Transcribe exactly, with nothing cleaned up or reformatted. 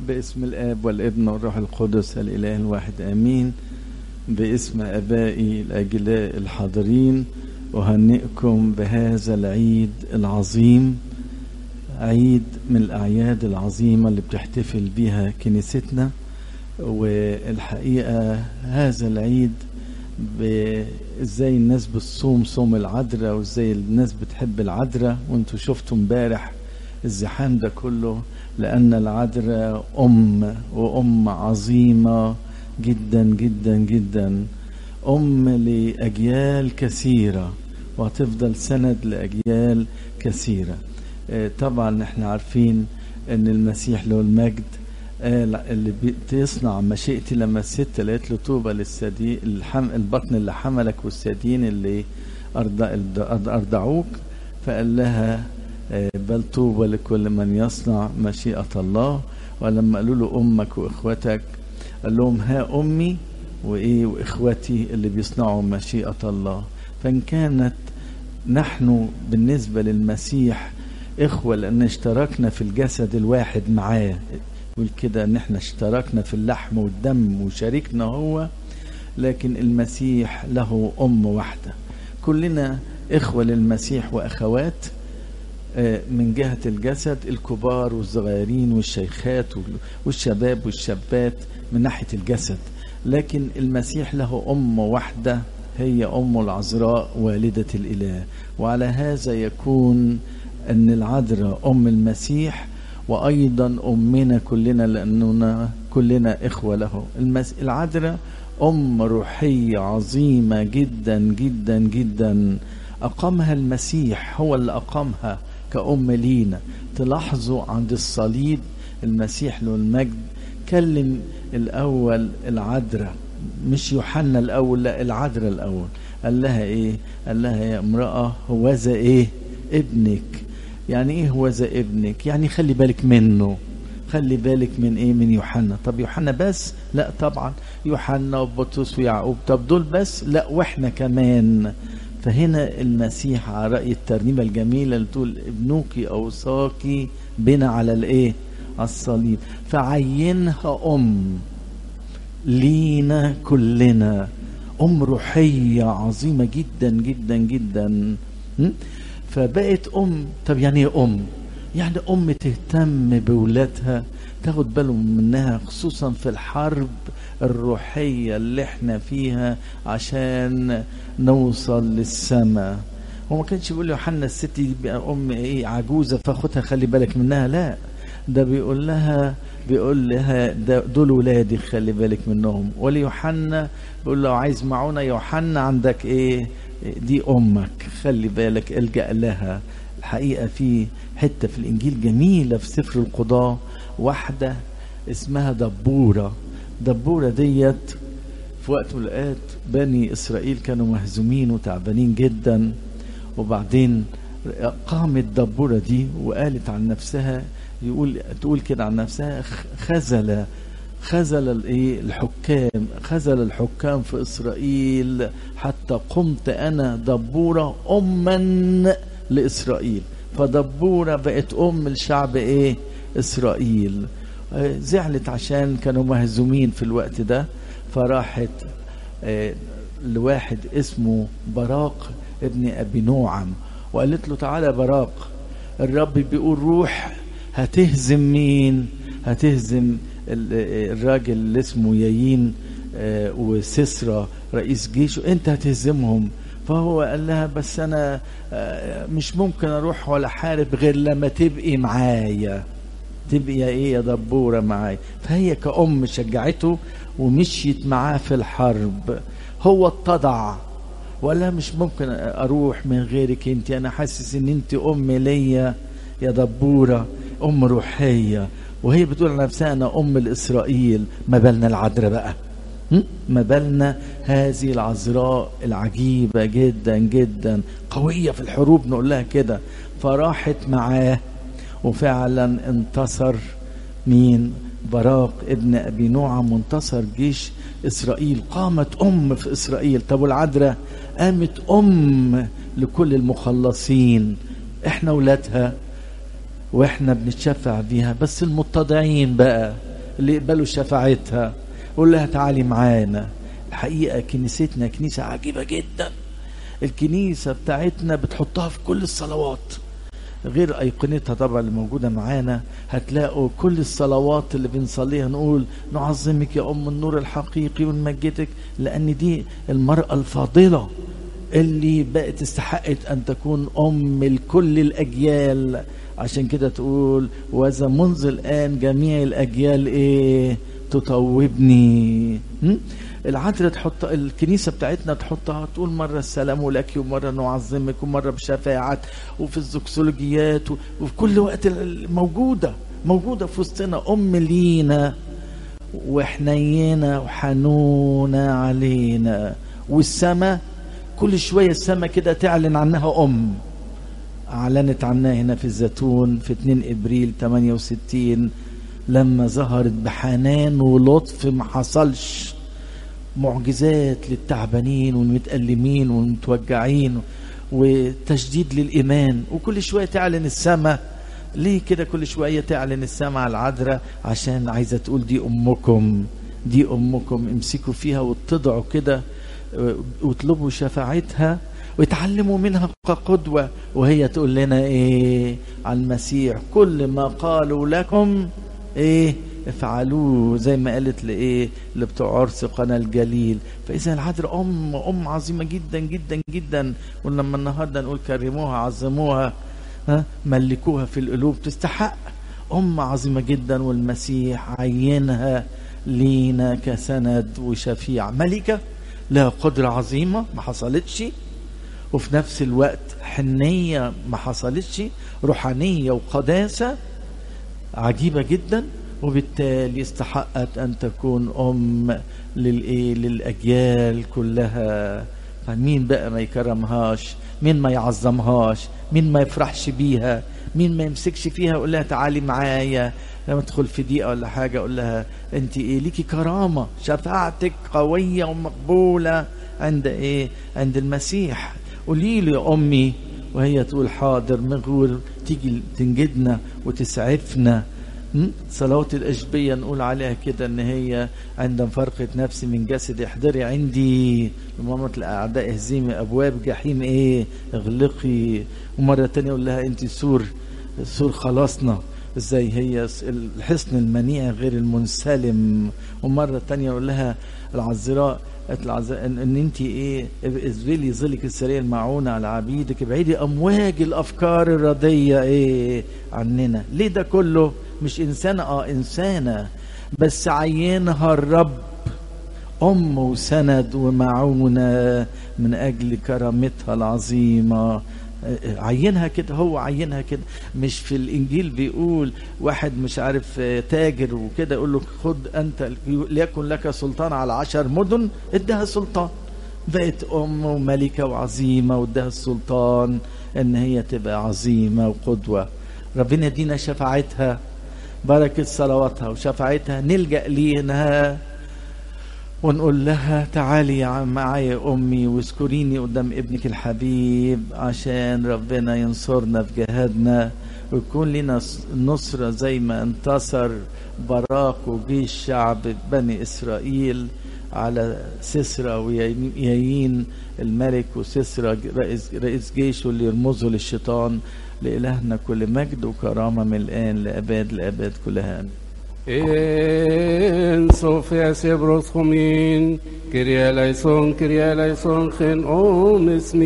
باسم الآب والابن والروح القدس الإله الواحد آمين. باسم آبائي الأجلاء الحاضرين أهنئكم بهذا العيد العظيم، عيد من الأعياد العظيمة اللي بتحتفل بها كنيستنا. والحقيقة هذا العيد ازاي الناس بتصوم صوم العذراء وازاي الناس بتحب العذراء، وانتوا شفتوا امبارح الزحام ده كله لأن العذراء أم وأم عظيمة جدا جدا جدا، أم لأجيال كثيرة وهتفضل سند لأجيال كثيرة. طبعا احنا عارفين ان المسيح له المجد قال اللي بتصنع مشيئتي لما الست قالت له طوبى للثديين الحم البطن اللي حملك والثديين اللي أرضعوك، فقال لها بل طوبى لكل من يصنع مشيئة الله. ولما قالوا له أمك وإخوتك قال لهم ها أمي وإيه وإخوتي اللي بيصنعوا مشيئة الله. فإن كانت نحن بالنسبة للمسيح إخوة لأن اشتركنا في الجسد الواحد معاه، يقول كده ان احنا اشتركنا في اللحم والدم وشاركنا هو، لكن المسيح له أم واحدة. كلنا إخوة للمسيح وأخوات من جهة الجسد، الكبار والصغيرين والشيخات والشباب والشابات من ناحية الجسد، لكن المسيح له أم واحدة هي أم العذراء والدة الإله. وعلى هذا يكون أن العذراء أم المسيح وأيضا أمنا كلنا لأننا كلنا إخوة له. العذراء أم روحية عظيمة جدا جدا جدا، أقامها المسيح، هو اللي أقامها كأم لينا. تلاحظوا عند الصليب المسيح له المجد كلم الأول العذراء، مش يوحنا الأول، لا العذراء الأول. قال لها إيه؟ قال لها يا امرأة هوذا إيه ابنك. يعني ايه هو ذا ابنك؟ يعني خلي بالك منه، خلي بالك من ايه؟ من يوحنا. طب يوحنا بس؟ لا طبعا، يوحنا وبطرس ويعقوب. طب دول بس؟ لا واحنا كمان. فهنا المسيح على رأي الترنيمة الجميلة اللي تقول ابنوك اوصاكي بنا على الايه؟ على الصليب. فعينها ام لينا كلنا، ام روحية عظيمة جدا جدا جدا. فبقت أم. طب يعني ايه أم؟ يعني أم تهتم بولادها، تاخد بالهم منها، خصوصا في الحرب الروحية اللي احنا فيها عشان نوصل للسماء. هو ما كانش بيقول يوحنا الست دي أم ايه عجوزة فاخدها خلي بالك منها، لا ده بيقول لها بيقول لها دول ولادي خلي بالك منهم. وليوحنا بيقول له عايز معونة يوحنا عندك ايه؟ دي أمك خلي بالك الجأ لها. الحقيقة في حتة في الإنجيل جميلة في سفر القضاء، واحدة اسمها دبورة. دبورة ديت في وقت من الأوقات بني إسرائيل كانوا مهزومين وتعبانين جدا، وبعدين قامت دبورة دي وقالت عن نفسها، يقول تقول كده عن نفسها خزل خزل الايه الحكام خزل الحكام في إسرائيل حتى قمت أنا دبورة أما لإسرائيل. فدبورة بقت أم الشعب إيه؟ إسرائيل. زعلت عشان كانوا مهزومين في الوقت ده، فراحت لواحد اسمه براق ابن أبي نوعم وقالت له تعالى براق، الرب بيقول روح هتهزم مين؟ هتهزم الراجل اللي اسمه يايين وسيسرا رئيس جيش، وانت هتهزمهم. فهو قال لها بس انا مش ممكن اروح ولا حارب غير لما تبقي معايا. تبقي يا ايه يا دبورة معايا. فهي كأم شجعته ومشيت معاه في الحرب. هو اتضع ولا مش ممكن اروح من غيرك انت، انا حاسس ان انت ام ليا يا دبورة، ام روحية. وهي بتقول على نفسها انا ام الاسرائيل. ما بالنا العذراء بقى؟ ما بالنا هذه العذراء العجيبة جدا جدا، قوية في الحروب نقول لها كده. فراحت معاه وفعلا انتصر مين؟ براق ابن ابي نوعم، وانتصر جيش اسرائيل. قامت ام في اسرائيل. طب والعذراء قامت ام لكل المخلصين، احنا ولادها واحنا بنتشفع بيها. بس المتضعين بقى اللي يقبلوا شفاعتها. قول لها تعالي معانا. الحقيقة كنيستنا كنيسة عجيبة جدا. الكنيسة بتاعتنا بتحطها في كل الصلوات، غير أيقونتها طبعا اللي موجودة معانا. هتلاقوا كل الصلوات اللي بنصليها نقول نعظمك يا أم النور الحقيقي ونمجدك، لأن دي المرأة الفاضلة اللي بقت استحقت أن تكون أم لكل الأجيال. عشان كده تقول وإذا منذ الآن جميع الأجيال إيه تطوبني. العذراء تحط الكنيسة بتاعتنا تحطها تقول مرة السلام لك ومرة نعظمك ومرة بشفاعات وفي الزكسولوجيات وفي كل وقت موجودة موجودة في وسطنا، أم لينا وحنينة وحنونة علينا. والسماء كل شوية السماء كده تعلن عنها أم. أعلنت عنها هنا في الزيتون في اتنين إبريل ثمانية وستين لما ظهرت بحنان ولطف ما حصلش، معجزات للتعبانين والمتألمين والمتوجعين وتشديد للإيمان. وكل شوية تعلن السماء. ليه كده كل شوية تعلن السماء على العذراء؟ عشان عايزة تقول دي أمكم، دي أمكم، امسكوا فيها واتضعوا كده واطلبوا شفاعتها ويتعلموا منها كقدوة. وهي تقول لنا ايه على المسيح؟ كل ما قالوا لكم ايه افعلوه، زي ما قالت لايه اللي بتوع عرس قنا الجليل. فاذا العذراء ام ام عظيمه جدا جدا جدا. ولما النهارده نقول كرموها عظموها ها ملكوها في القلوب، تستحق. ام عظيمه جدا، والمسيح عينها لينا كسند وشفيع. ملكه لها قدره عظيمه ما حصلتش، وفي نفس الوقت حنيه ما حصلتش، روحانيه وقداسه عجيبه جدا. وبالتالي استحقت أن تكون أم للإيه للأجيال كلها. فمين بقى ما يكرمهاش؟ مين ما يعظمهاش؟ مين ما يفرحش بيها؟ مين ما يمسكش فيها يقول لها تعالي معايا لما تدخل في دقيقة ولا حاجة أقول لها أنت إيه ليكي كرامة، شفاعتك قوية ومقبولة عند إيه عند المسيح. قولي له يا أمي، وهي تقول حاضر من غير تيجي تنجدنا وتسعفنا. صلوات الأشبية نقول عليها كده ان هي عند مفارقة نفسي من جسدي احضري عندي، لمامة الأعداء اهزمي أبواب جحيم ايه اغلقي. ومرة تانية يقول لها انت سور سور خلاصنا، ازاي هي الحصن المنيع غير المنسلم. ومرة تانية يقول لها العذراء ان, إن انت ايه اذبلي ظلك السريع المعونة على عبيدك، ابعدي امواج الافكار الردية ايه عننا. ليه ده كله؟ مش انسانة اه انسانة، بس عينها الرب ام وسند ومعونة من اجل كرامتها العظيمة. عينها كده، هو عينها كده. مش في الانجيل بيقول واحد مش عارف تاجر وكده يقول له خد انت ليكن لك سلطان على عشر مدن، ادها سلطان، بقت ام وملكة وعظيمة وادها السلطان ان هي تبقى عظيمة وقدوة. ربنا يدينا شفاعتها، بركة صلواتها وشفاعتها، نلجأ ليها ونقول لها تعالي معايا أمي واذكريني قدام ابنك الحبيب عشان ربنا ينصرنا في جهادنا ويكون لنا نصرة زي ما انتصر باراك وجيش شعب بني إسرائيل على سيسرا ويايين الملك وسيسرا رئيس, رئيس جيشه اللي يرمزه للشيطان. لإلهنا كل مجد وكرامة من الآن لأباد لأباد كلها آمين. En Sofia Sebros Homin, Kyrie eleison, Kyrie eleison, Gen Om Ismi.